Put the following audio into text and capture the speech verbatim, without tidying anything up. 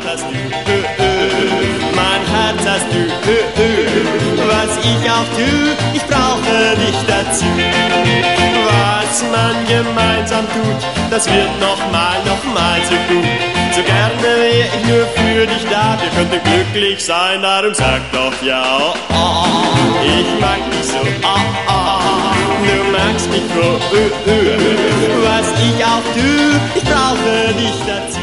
hast du, ö, ö. Mein Herz hast du, ö, ö. Was ich auch tu, ich brauche dich dazu. Was man gemeinsam tut, das wird nochmal, nochmal so gut. So gerne wär ich nur für dich da, wir könnten glücklich sein, darum sag doch ja. Oh, oh. Ich mag dich so, oh, oh. Du magst mich froh, uh, uh. Was ich auch tu, ich brauche dich dazu.